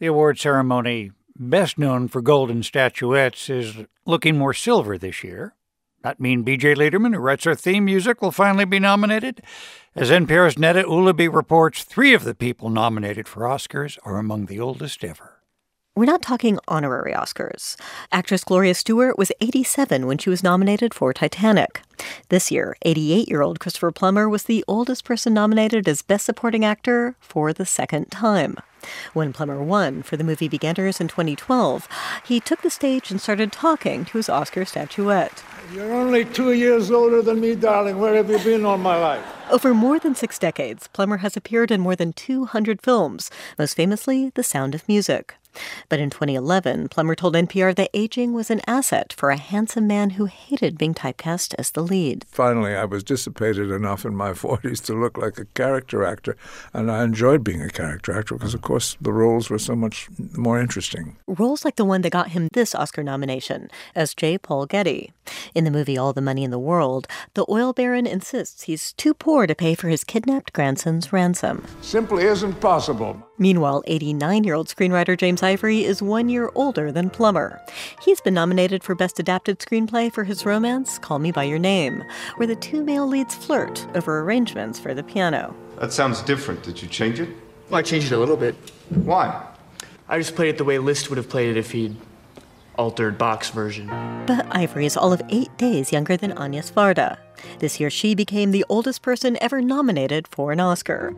The award ceremony, best known for golden statuettes, is looking more silver this year. That mean B.J. Lederman, who writes our theme music, will finally be nominated? As NPR's Neda Ulaby reports, 3 of the people nominated for Oscars are among the oldest ever. We're not talking honorary Oscars. Actress Gloria Stewart was 87 when she was nominated for Titanic. This year, 88-year-old Christopher Plummer was the oldest person nominated as Best Supporting Actor for the second time. When Plummer won for the movie Beginners in 2012, he took the stage and started talking to his Oscar statuette. You're only 2 years older than me, darling. Where have you been all my life? Over more than 6 decades, Plummer has appeared in more than 200 films, most famously The Sound of Music. But in 2011, Plummer told NPR that aging was an asset for a handsome man who hated being typecast as the lead. Finally, I was dissipated enough in my 40s to look like a character actor, and I enjoyed being a character actor because, of course, the roles were so much more interesting. Roles like the one that got him this Oscar nomination, as J. Paul Getty. In the movie All the Money in the World, the oil baron insists he's too poor to pay for his kidnapped grandson's ransom. Simply isn't possible. Meanwhile, 89-year-old screenwriter James Ivory is 1 year older than Plummer. He's been nominated for Best Adapted Screenplay for his romance, Call Me By Your Name, where the 2 male leads flirt over arrangements for the piano. That sounds different. Did you change it? Well, I changed it a little bit. Why? I just played it the way Liszt would have played it if he'd altered Bach's version. But Ivory is all of 8 days younger than Agnes Varda. This year, she became the oldest person ever nominated for an Oscar.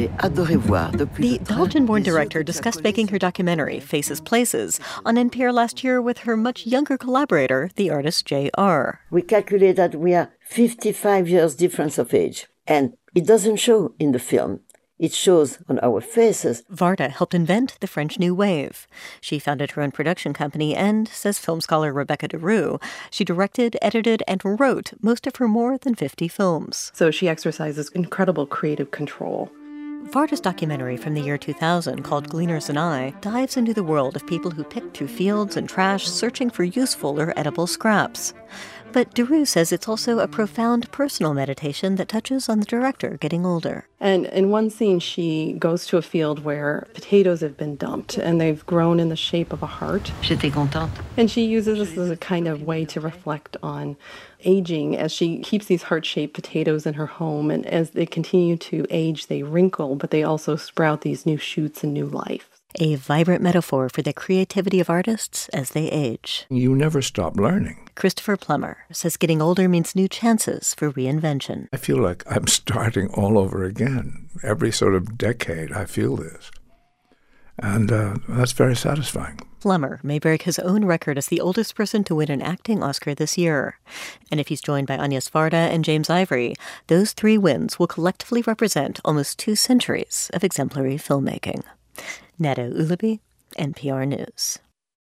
The Belgian-born director discussed making her documentary, Faces Places, on NPR last year with her much younger collaborator, the artist J.R. We calculate that we are 55 years difference of age, and it doesn't show in the film. It shows on our faces. Varda helped invent the French New Wave. She founded her own production company and, says film scholar Rebecca DeRue, she directed, edited, and wrote most of her more than 50 films. So she exercises incredible creative control. Varda's documentary from the year 2000, called Gleaners and I, dives into the world of people who pick through fields and trash searching for useful or edible scraps. But DeRue says it's also a profound personal meditation that touches on the director getting older. And in one scene, she goes to a field where potatoes have been dumped, and they've grown in the shape of a heart. J'étais contente. And she uses this as a kind of way to reflect on aging as she keeps these heart-shaped potatoes in her home. And as they continue to age, they wrinkle, but they also sprout these new shoots and new life. A vibrant metaphor for the creativity of artists as they age. You never stop learning. Christopher Plummer says getting older means new chances for reinvention. I feel like I'm starting all over again. Every sort of decade I feel this. And that's very satisfying. Plummer may break his own record as the oldest person to win an acting Oscar this year. And if he's joined by Agnes Varda and James Ivory, those 3 wins will collectively represent almost 2 centuries of exemplary filmmaking. Neda Ulaby, NPR News.